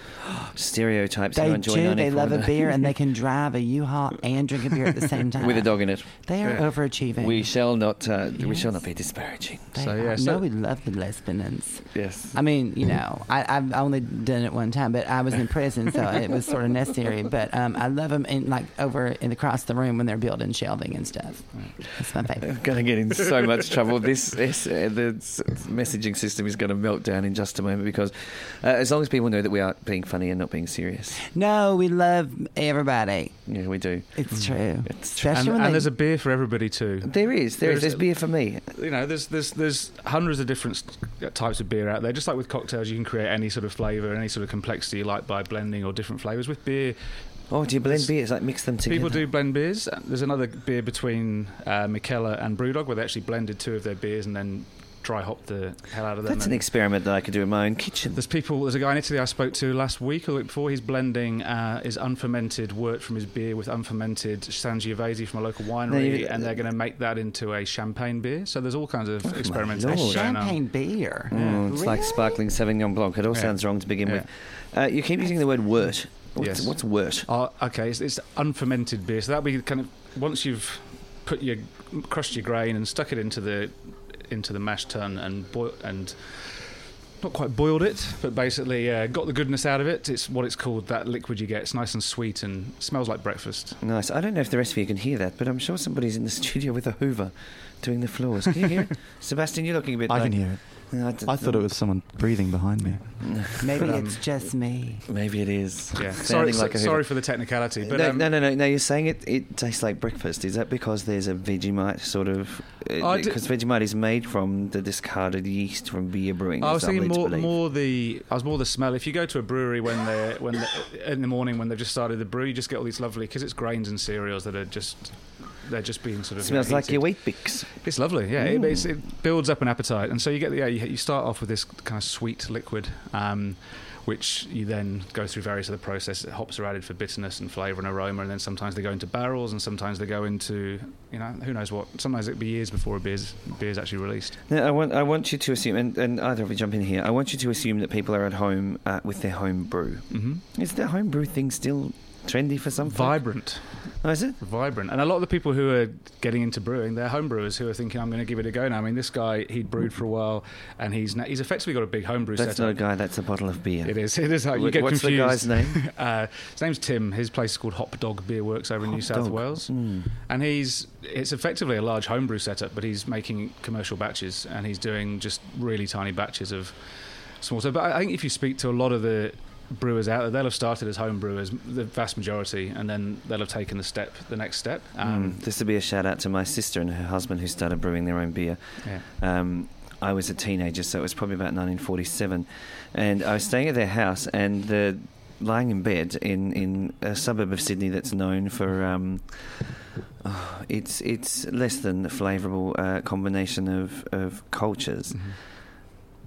Stereotypes. They who enjoy do. They ninety-four love a now. beer, and they can drive a U-Haul and drink a beer at the same time. With a dog in it. They are Yeah. overachieving. We shall not. Uh, We Yes. shall not be disparaging. They So, are. yeah, so- no, we love the lesbians. Yes. I mean, you know, I, I've only done it one time, but I was in prison, so it was sort of necessary. But um, I love them in like over in across the room when they're building shelving and stuff. That's my favorite. I'm going to get in so much trouble. This, this uh, the s- messaging system is going to melt down in just a moment because uh, as long as people know that we are being funny and not being serious. No, we love everybody. Yeah, we do. It's true. It's true. Especially and, when and they, there's a beer for everybody too. There is. There is. There's There's beer for me. You know, there's there's there's hundreds of different st- types of beer out there. Just like with cocktails, you can create any sort of flavour, any sort of complexity you like by blending or different flavours. With beer, Oh, do you blend There's- beers? Like mix them together? people do blend beers. There's another beer between uh, Mikella and Brewdog where they actually blended two of their beers and then dry hop the hell out of them. That's an and experiment that I could do in my own kitchen. There's people. There's a guy in Italy I spoke to last week or the week before. He's blending uh, his unfermented wort from his beer with unfermented Sangiovese from a local winery, Now you- and they're going to make that into a champagne beer. So there's all kinds of Oh, my experimentation Lord. going on. champagne beer. Mm, it's like Really? sparkling Sauvignon Blanc. It all Yeah. sounds wrong to begin Yeah. with. Uh, you keep using the word wort. What's, Yes. what's wort? Oh, okay, it's, it's unfermented beer. So that'll be kind of once you've put your crushed your grain and stuck it into the into the mash tun and boil and not quite boiled it, but basically uh, got the goodness out of it. It's what it's called. That liquid you get. It's nice and sweet and smells like breakfast. Nice. I don't know if the rest of you can hear that, but I'm sure somebody's in the studio with a hoover doing the floors. Can you hear it? Sebastian, you're looking a bit I like... can hear it. No, d- I thought it was someone breathing behind me. Maybe Um, it's just me. Maybe it is. Yeah. Sounding Sorry, like a sorry hoover. for the technicality, but no, um, no, no, no, no. You're saying it. It tastes like breakfast. Is that because there's a Vegemite sort of? I did- Because Vegemite is made from the discarded yeast from beer brewing. I was is I'm thinking led to more, believe. more the. I was more the smell. If you go to a brewery when they're when they're, in the morning when they've just started the brew, you just get all these lovely because it's grains and cereals that are just they're just being sort of. It smells like heated. your wheat bix. It's lovely, yeah. It, it's, it builds up an appetite, and so you get the, yeah. You, you start off with this kind of sweet liquid, um, which you then go through various other processes. Hops are added for bitterness and flavour and aroma, and then sometimes they go into barrels, and sometimes they go into you know who knows what. Sometimes it'll be years before a beer's beer's actually released. Now, I want I want you to assume, and, and either of you jump in here. I want you to assume that people are at home uh, with their home brew. Mm-hmm. Is the home brew thing still trendy for some folk? Vibrant. Oh, is it? Vibrant. And a lot of the people who are getting into brewing, they're home brewers who are thinking, I'm going to give it a go now. I mean, this guy, he'd brewed for a while, and he's na- he's effectively got a big home brew That's not a setup. guy. That's a bottle of beer. It is. It is how you Wh- get What's confused. the guy's name? Uh, his name's Tim. His place is called Hop Dog Beer Works over in Hop New South Dog. Wales. Mm. And he's it's effectively a large homebrew setup, but he's making commercial batches, and he's doing just really tiny batches of small stuff. But I I think if you speak to a lot of the brewers out there, they'll have started as home brewers, the vast majority, and then they'll have taken the step, the next step. Um, Mm. This would be a shout out to my sister and her husband who started brewing their own beer. yeah. Um, I was a teenager, so it was probably about nineteen forty-seven, and I was staying at their house, and the lying in bed in, in a suburb of Sydney that's known for um, oh, it's Mm-hmm. it's less than flavourable uh, combination of, of cultures. Mm-hmm. And I was staying at their house, and the lying in bed in, in a suburb of Sydney that's known for um, oh, it's it's less than flavourable uh, combination of, of cultures. Mm-hmm. And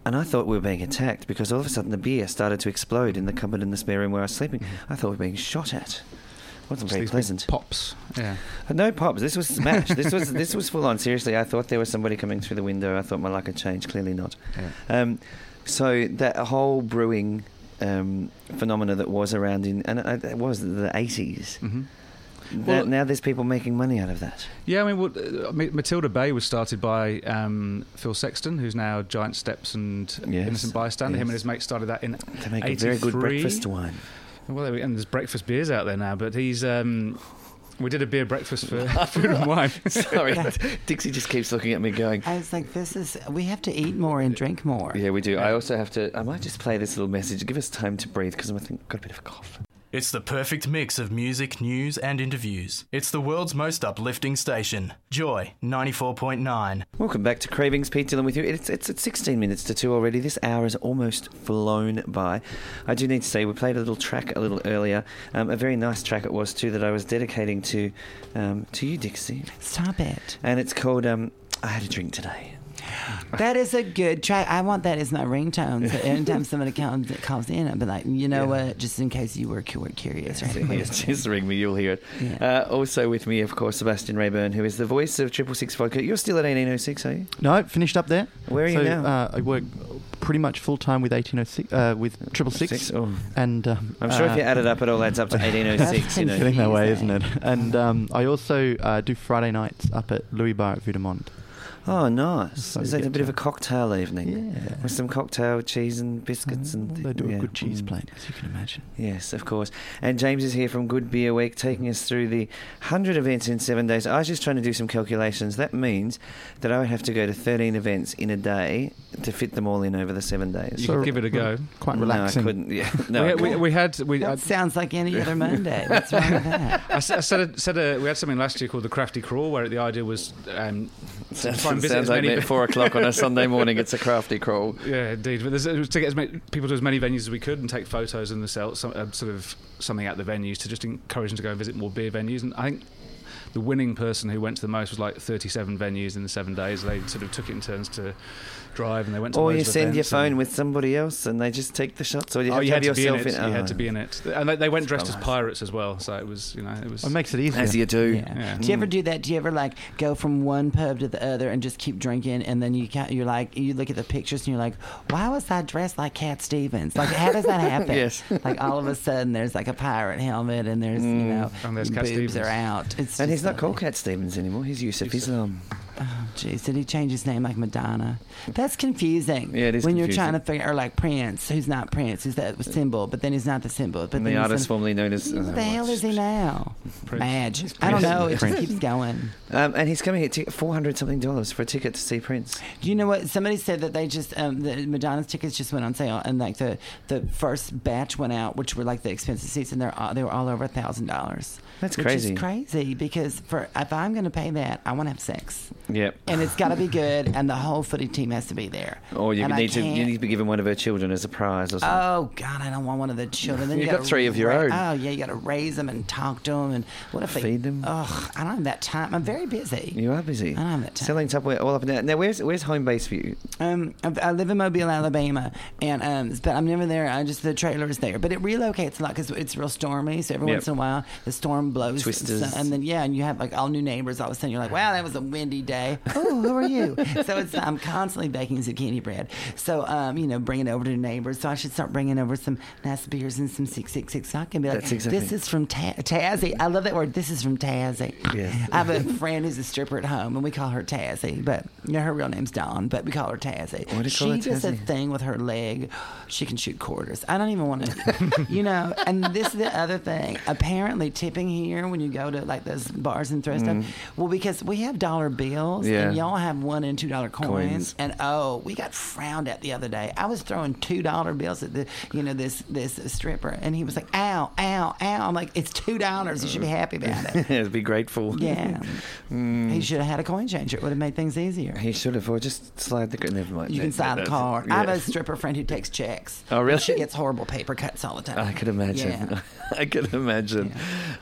and I thought we were being attacked because all of a sudden the beer started to explode in the cupboard in the spare room where I was sleeping. I thought we were being shot at. Wasn't very These big pleasant. Pops. Yeah. Uh, No pops. This was smash. this was this was full on. Seriously, I thought there was somebody coming through the window. I thought my luck had changed. Clearly not. Yeah. Um, so that whole brewing um, phenomena that was around in, and it it was the eighties. Mm-hmm. Now, Well- now there's people making money out of that. Yeah, I mean, well, uh, Ma- Matilda Bay was started by um, Phil Sexton, who's now Giant Steps and Yes, Innocent Bystander. Him yes. and his mate started that in They make a very good eighty-three. breakfast wine. Well, there we, and there's breakfast beers out there now, but he's... Um, we did a beer breakfast for Food and Wine. Sorry, Dixie just keeps looking at me going, I was like, this is, we have to eat more and drink more. yeah, we do. I also have to, I might just play this little message. Give us time to breathe because I think I've got a bit of a cough. It's the perfect mix of music, news, and interviews. It's the world's most uplifting station. Joy ninety-four point nine. Welcome back to Cravings. Pete Dillon with you. It's, it's at sixteen minutes to two already. This hour has almost flown by. I do need to say, we played a little track a little earlier. Um, a very nice track it was too that I was dedicating to um, to you, Dixie. Stop it. And it's called um, I Had a Drink Today. That is a good track. I want that as my ringtone. So anytime somebody comes, calls in, I'll be like, you know Yeah. what? Just in case you were cu- curious. Or anything. Yes, just ring me, you'll hear it. Yeah. Uh, also with me, of course, Sebastian Rayburn, who is the voice of Triple Six Vodka. You're still at eighteen oh six, are you? No, finished up there. Where are so, you now? Uh, I work pretty much full time with eighteen oh six, uh, with Triple Six, Six? Oh. and um, I'm sure uh, if you add it up, it all adds up to eighteen oh six, you know. getting that way, isn't Confusing. it? And um, I also uh, do Friday nights up at Louis Bar at Vudemont. Oh, nice. So Is we that a get bit of to- a cocktail evening? Yeah. With some cocktail, cheese and biscuits. Uh, and they do yeah. a good cheese Mm. plate, as you can imagine. Yes, of course. And James is here from Good Beer Week, taking us through the one hundred events in seven days. I was just trying to do some calculations. That means that I would have to go to thirteen events in a day to fit them all in over the seven days. You could give it a go. Quite relaxing. No, I couldn't. Yeah. No, we, I we, couldn't. we had... We, I, That sounds like any other Monday. What's wrong with that? I, s- I said, a, said a, we had something last year called the Crafty Crawl, where the idea was um, to Sounds, try and visit sounds as like many... me at four o'clock on a Sunday morning. It's a crafty crawl. Yeah, indeed. But there's, it was to get as many people to as many venues as we could and take photos and the sell, some, uh, sort of something at the venues to just encourage them to go and visit more beer venues. And I think the winning person who went to the most was like thirty-seven venues in the seven days. They sort of took it in turns to drive, and they went to Or loads you of send your events phone and- with somebody else and they just take the shots, or you Oh, have you to had have to be in yourself it. in. You had Oh. to be in it, and they, they went dressed as Nice. pirates as well. So it was, you know, it was. It makes it easier. As you do. Yeah. Yeah. Do you ever do that? Do you ever like go from one pub to the other and just keep drinking, and then you ca- you're like, you look at the pictures and you're like, why was I dressed like Cat Stevens? Like, how does that happen? Yes. Like all of a sudden there's like a pirate helmet and there's you know And there's Cat boobs Stevens. are out. It's And just he's not lovely. called Cat Stevens anymore. He's Yusuf Islam. Oh, jeez, did he change his name like Madonna? That's confusing. Yeah, it is when you're confusing. trying to figure, or like Prince, who's not Prince, who's that symbol, but then he's not the symbol. But And then the he's artist in- formerly known as. Who the hell is he now? Prince. Madge. I don't know. It just Prince. keeps going. Um, and he's coming at t- four hundred something dollars for a ticket to see Prince. Do you know what? Somebody said that they just um, the Madonna's tickets just went on sale, and like the the first batch went out, which were like the expensive seats, and they're all, they were all over a thousand dollars. That's which crazy. Is crazy because for if I'm going to pay that, I want to have sex, Yep. and it's got to be good, and the whole footy team has to be there. Or you And I need to you can't- need to be given one of her children as a prize or something. Oh God, I don't want one of the children. Then You've you got gotta three of your ra- own. Oh yeah, you got to raise them and talk to them, and what if they Feed them. Ugh, I don't have that time. I'm very busy. You are busy. I don't have that time. Selling Tupperware all up and down. Now, where's where's home base for you? Um, I I live in Mobile, Alabama, and um, but I'm never there. I just the trailer is there, but it relocates a lot because it's real stormy. So every Yep. once in a while, the storm blows, Twisters. so- and then yeah, and you have like all new neighbors. All of a sudden, you're like, wow, that was a windy day. Oh, who are you? So it's I'm constantly baking zucchini bread. So um, you know, bringing it over to neighbors. So I should start bringing over some nice beers and some six six six vodka and be like, That's exactly- this is from Ta- Tazzy. I love that word. This is from Tazzy. Yes. I have a friend who's a stripper at home, and we call her Tazzy, but you know, her real name's Dawn, but we call her Tazzy. Why do you she call her does a Tazzy? thing with her leg. She can shoot quarters. I don't even want to, you know. And this is the other thing. Apparently, tipping here when you go to like those bars and throw stuff. Well, because we have dollar bills, Mm. Yeah. and y'all have one and two dollar coins, Coins. and oh, we got frowned at the other day. I was throwing two dollar bills at the, you know, this this stripper, and he was like, "Ow, ow, ow!" I'm like, "It's two dollars. You should be happy about it." Be grateful. Yeah. Mm. He should have had a coin changer. It would have made things easier. He should have, or just slide the. Never mind. You can That- sign the that's- card. yeah. I have a stripper friend who takes checks. Oh, really? And she gets horrible paper cuts all the time. I could imagine. Yeah. I could imagine.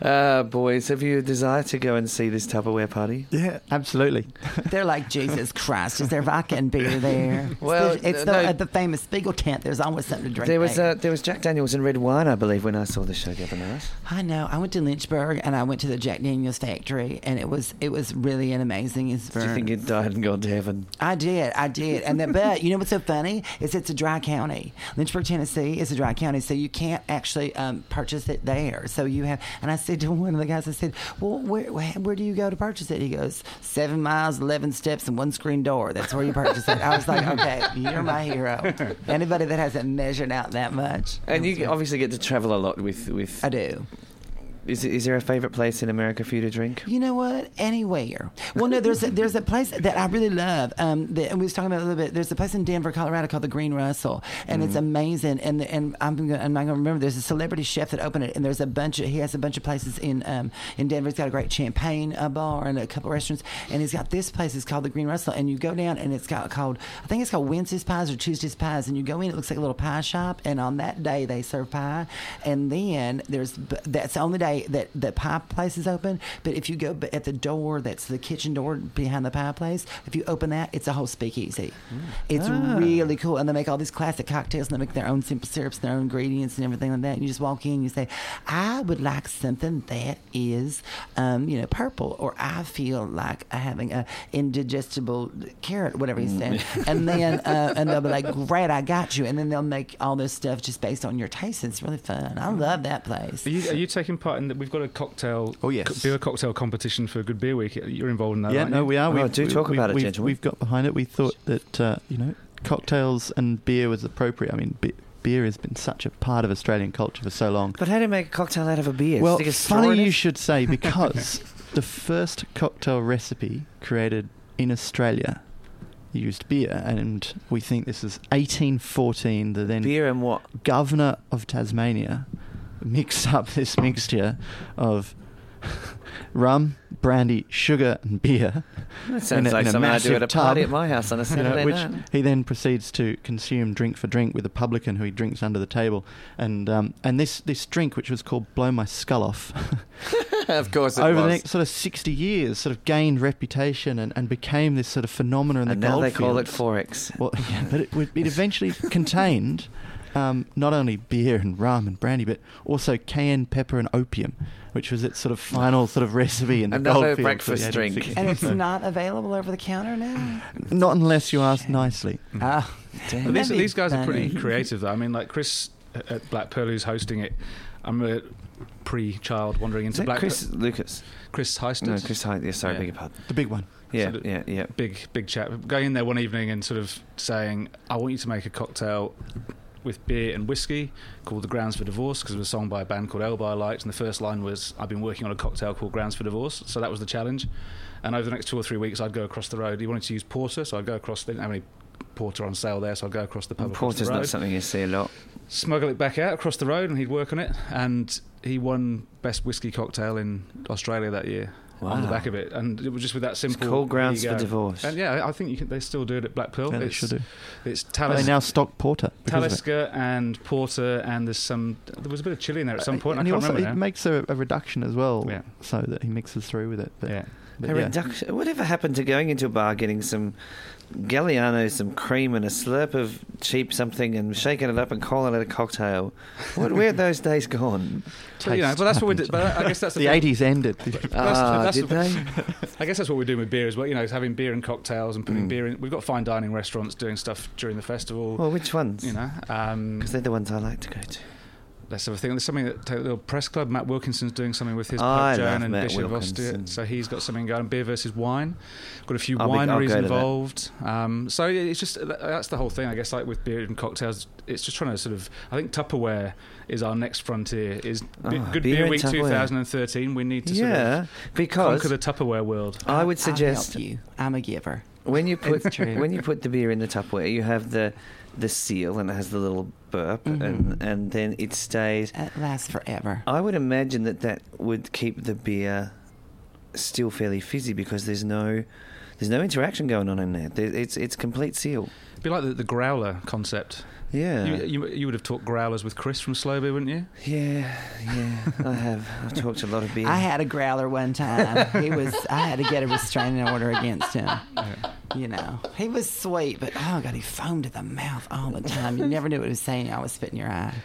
Uh, boys, have you a desire to go and see this Tupperware party? Yeah, absolutely. They're like, Jesus Christ, is there vodka and beer there? Well, it's the, it's uh, the, no. at the famous Spiegel tent. There's always something to drink. There was there. uh, there was Jack Daniels and red wine, I believe, when I saw the show the other night. I know. I went to Lynchburg and I went to the Jack Daniels factory, and it was it was really an amazing experience. Do you think you'd died and gone to heaven? I did, I did, and then, but you know what's so funny is it's a dry county. Lynchburg, Tennessee is a dry county, so you can't actually um, purchase it there. So you have, and I said to one of the guys, I said, "Well, where where, where do you go to purchase it?" He goes, seven miles, eleven steps, and one screen door. That's where you purchase it. I was like, okay, you're my hero. Anybody that hasn't measured out that much, And you obviously get to travel a lot with with. I do. Is is there a favourite place in America for you to drink? You know what? Anywhere. Well, no, there's a, there's a place that I really love. Um, that, and we was talking about it a little bit. There's a place in Denver, Colorado called the Green Russell, and Mm. it's amazing. And and I'm gonna, I'm not gonna remember. There's a celebrity chef that opened it, and there's a bunch of he has a bunch of places in um in Denver. He's got a great champagne uh, bar and a couple restaurants, and he's got this place. It's called the Green Russell, and you go down, and it's got called I think it's called Wednesday's Pies or Tuesday's Pies, and you go in. It looks like a little pie shop, and on that day they serve pie, and then there's that's the only day that the pie place is open. But if you go b- at the door, that's the kitchen door behind the pie place. If you open that, it's a whole speakeasy. Mm. It's Ah. really cool, and they make all these classic cocktails, and they make their own simple syrups, their own ingredients, and everything like that. And you just walk in, you say, "I would like something that is, um, you know, purple," or "I feel like having a indigestible carrot," whatever he's saying. and then, uh, and they'll be like, "Great, I got you." And then they'll make all this stuff just based on your taste. It's really fun. I love that place. Are you, are you taking part in that? We've got a cocktail, Oh, yes. co- beer cocktail competition for Good Beer Week. You're involved in that, Yeah, aren't no, you? we are. Oh, we, do we, talk we, about it, we've, gentlemen. We've got behind it. We thought that, uh, you know, cocktails and beer was appropriate. I mean, be- beer has been such a part of Australian culture for so long. But how do you make a cocktail out of a beer? Well, Stick a straw in funny it? you should say, because the first cocktail recipe created in Australia used beer, and we think this is eighteen fourteen. The then Beer and what? governor of Tasmania mixed up this mixture of rum, brandy, sugar, and beer. That in sounds a- like in a something I do massive at a party tub, at my house on a you know, Saturday which night. he then proceeds to consume drink for drink with a publican who he drinks under the table, and um, and this this drink, which was called Blow My Skull Off, Of course, it over was. the next sort of sixty years, sort of gained reputation and, and became this sort of phenomenon in and the now gold they call it fields. Forex. Well, yeah, but it, would- it eventually contained um, not only beer and rum and brandy, but also cayenne pepper and opium, which was its sort of final sort of recipe in the Another goldfields. of breakfast the drink. eighteen sixties. And it's not available over the counter now? Not unless you ask nicely. Ah, Damn. But these, That'd be these guys are pretty funny. creative, though. I mean, like Chris at Black Pearl, who's hosting it. I'm a pre-child wandering Is into that Black Chris Lucas? Chris Heisted. No, Chris Hyde. Yeah, sorry, Yeah. beg your pardon. The big one. Yeah, So the- yeah, yeah. Big, big chat. Going in there one evening and sort of saying, I want you to make a cocktail with beer and whiskey called The Grounds for Divorce, because it was a song by a band called Elba I liked, and the first line was, I've been working on a cocktail called Grounds for Divorce. So that was the challenge. And over the next two or three weeks, I'd go across the road. He wanted to use porter, so I'd go across. They didn't have any porter on sale there, so I'd go across the pub And across the porter's road. not something you see a lot. Smuggle it back out across the road, and he'd work on it. And he won best whiskey cocktail in Australia that year on the Wow. back of it. And it was just with that simple. called Grounds there you for go. Divorce. And yeah, I think you can, they still do it at Black Pearl. Yeah, they it's, should do. It's They Talis, now stock porter. because of it. Talisker and porter, and there's some. There was a bit of chili in there at some point. And I he can't also remember he now. makes a, a reduction as well, Yeah. so that he mixes through with it. But, Yeah. but A yeah. reduction. Whatever happened to going into a bar, getting some Galliano, some cream, and a slurp of cheap something, and shaking it up and calling it a cocktail? What, where are those days gone? But, you know, but that's what we did. But I guess that's the, The thing. eighties ended. Ah, that's did the- they? I guess that's what we're doing with beer as well. You know, is having beer and cocktails and putting Mm. beer in. We've got fine dining restaurants doing stuff during the festival. Well, which ones? you know, um, Because they're the ones I like to go to. Let's have a thing. There's something that the little press club. Matt Wilkinson's doing something with his I Pope Joan love and Matt Bishop Wilkinson. Ostia. So he's got something going. Beer versus wine. Got a few I'll be- I'll wineries go to that. involved. Um, so it's just that's the whole thing. I guess like with beer and cocktails, it's just trying to sort of. I think Tupperware is our next frontier. Is Be- Ah, Good beer Beer and Week Tupperware. twenty thirteen. We need to sort Yeah, of because conquer the Tupperware world. I would I'll suggest help you. I'm a giver. when you put It's true. when you put the beer in the Tupperware, you have the the seal and it has the little burp, Mhm. and and then it stays. It lasts forever. I would imagine that that would keep the beer still fairly fizzy because there's no there's no interaction going on in there. There- It's it's complete seal. It'd be like the, the growler concept. Yeah. You, you, you would have talked growlers with Chris from Slow Beer, wouldn't you? Yeah, yeah, I have. I've talked a lot of beer. I had a growler one time. He was. I had to get a restraining order against him. Yeah. You know, he was sweet, but oh god, he foamed at the mouth all the time. You never knew what he was saying. I was spitting your eye.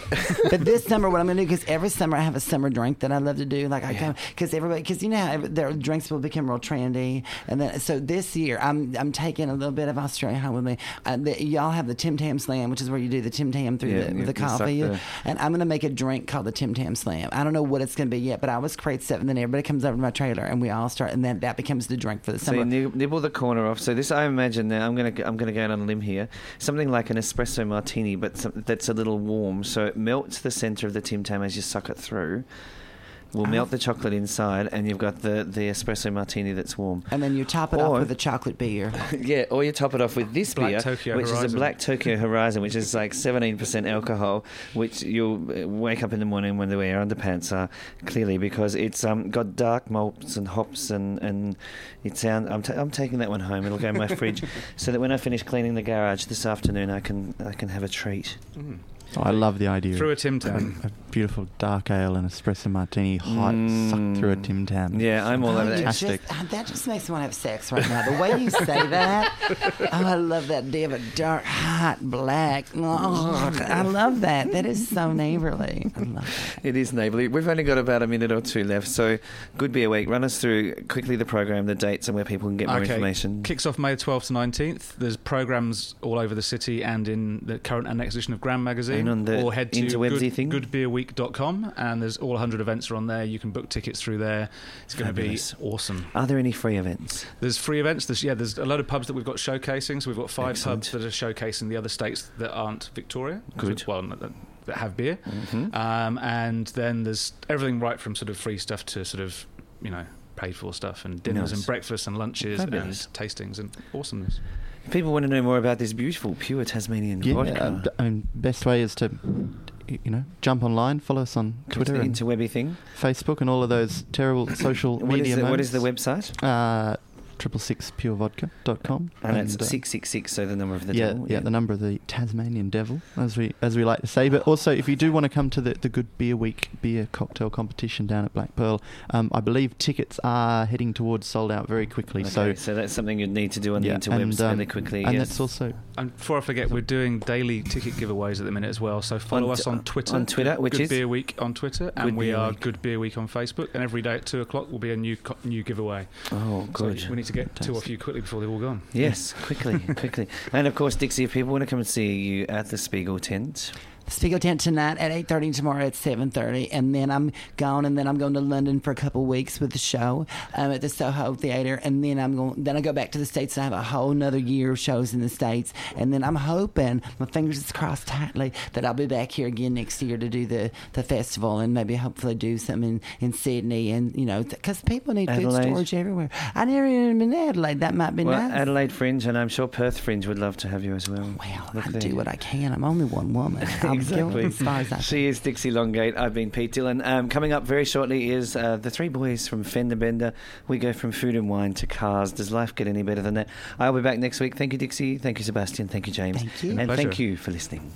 But this summer, what I'm going to do, because every summer I have a summer drink that I love to do. Like I come, because everybody, because you know how their drinks will become real trendy, and then so this year I'm I'm taking a little bit of Australia home with me. Uh, the, y'all have the Tim Tam Slam, which is where you do the Tim Tam through Yeah, the, you- the you suck coffee, the- and I'm going to make a drink called the Tim Tam Slam. I don't know what it's going to be yet, but I always create stuff, and then everybody comes over to my trailer, and we all start, and then that becomes the drink for the So summer. you nib- nibble the corner off. So this, I imagine, now I'm gonna I'm gonna go out on a limb here. Something like an espresso martini, but some, that's a little warm, so it melts the centre of the Tim Tam as you suck it through. Will melt the chocolate inside, and you've got the, the espresso martini that's warm. And then you top it Or- off with a chocolate beer. Yeah, or you top it off with this Black beer, Tokyo which is a Horizon. Black Tokyo Horizon, which is like seventeen percent alcohol, which you'll uh, wake up in the morning when the way your underpants are, clearly, because it's um, got dark malts and hops, and, and it sound, I'm, ta- I'm taking that one home. It'll go in my fridge, so that when I finish cleaning the garage this afternoon, I can I can have a treat. Mm. Oh, I love the idea. Through a of Tim Tam. A, a beautiful dark ale and espresso martini, hot, sucked through a Tim Tam. Yeah, I'm all Oh, over you that. just, uh, that just makes me want to have sex right now. The way you say that, oh, I love that idea of a dark, hot, black. Oh, I love that. That is so neighborly. I love that. It is neighbourly. We've only got about a minute or two left, so Good Beer Week. Run us through quickly the program, the dates, and where people can get more information. Kicks off May twelfth to nineteenth. There's programs all over the city and in the current and next edition of Grand Magazine. And on the or head to interwebsy good, thing? good beer week dot com, and there's all one hundred events are on there. You can book tickets through there. It's going to be Fabulous. awesome. Are there any free events? There's free events. There's, yeah, there's a load of pubs that we've got showcasing. So we've got five Excellent. pubs that are showcasing the other states that aren't Victoria. Good. Well, that, that have beer. Mm-hmm. Um, and then there's everything right from sort of free stuff to sort of, you know, paid for stuff, and dinners Nice. and breakfasts and lunches Fabulous. and tastings and awesomeness. If people want to know more about this beautiful, pure Tasmanian Yeah, vodka, uh, d- I mean, best way is to, y- you know, jump online, follow us on Twitter, Twitter the and interwebby thing. Facebook and all of those terrible social What media is, the, what is moments. the website? Uh, triple six pure vodka dot com. And, it's uh, six six six, so the number of the yeah, devil. yeah, the number of the Tasmanian devil, as we as we like to say. But also, if you do want to come to the, the Good Beer Week beer cocktail competition down at Black Pearl, um, I believe tickets are heading towards sold out very quickly. Okay, so, so that's something you'd need to do on yeah, the interwebs and, um, fairly quickly. and yes. that's also And before I forget, we're doing daily ticket giveaways at the minute as well. So follow On us t- on Twitter. on Twitter, which Good is? Beer Week on Twitter, and Good we Beer are Week. Good Beer Week on Facebook. And every day at two o'clock will be a new co- new giveaway. Oh, good. So we need to get two off you quickly before they're all gone. Yes, quickly, quickly. And of course, Dixie, if people want to come and see you at the Spiegel tent, The Spiegel tent tonight at eight thirty, tomorrow at seven thirty, and then I'm gone, and then I'm going to London for a couple of weeks with the show um, at the Soho Theatre, and then I'm going. Then I go back to the States and I have a whole another year of shows in the States, and then I'm hoping, my fingers is crossed tightly, that I'll be back here again next year to do the, the festival, and maybe hopefully do something in, in Sydney, and you know, because people need Adelaide. food storage everywhere. I never even been to Adelaide. That might be well, nice. Adelaide Fringe, and I'm sure Perth Fringe would love to have you as well. well, Look I there. do what I can. I'm only one woman. I'm Exactly. going as far as I can. She is Dixie Longate. I've been Pete Dillon. Um, coming up very shortly is uh, the three boys from Fender Bender. We go from food and wine to cars. Does life get any better than that? I'll be back next week. Thank you, Dixie. Thank you, Sebastian. Thank you, James. Thank you. And Pleasure. thank you for listening.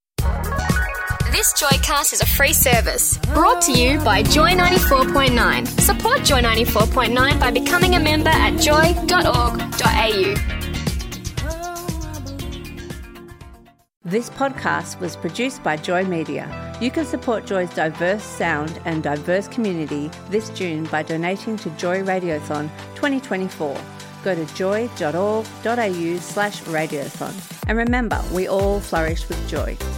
This Joycast is a free service brought to you by Joy ninety-four point nine. Support Joy ninety-four point nine by becoming a member at joy dot org dot a u. This podcast was produced by Joy Media. You can support Joy's diverse sound and diverse community this June by donating to Joy Radiothon twenty twenty-four. Go to joy dot org dot a u slash radiothon. And remember, we all flourish with joy.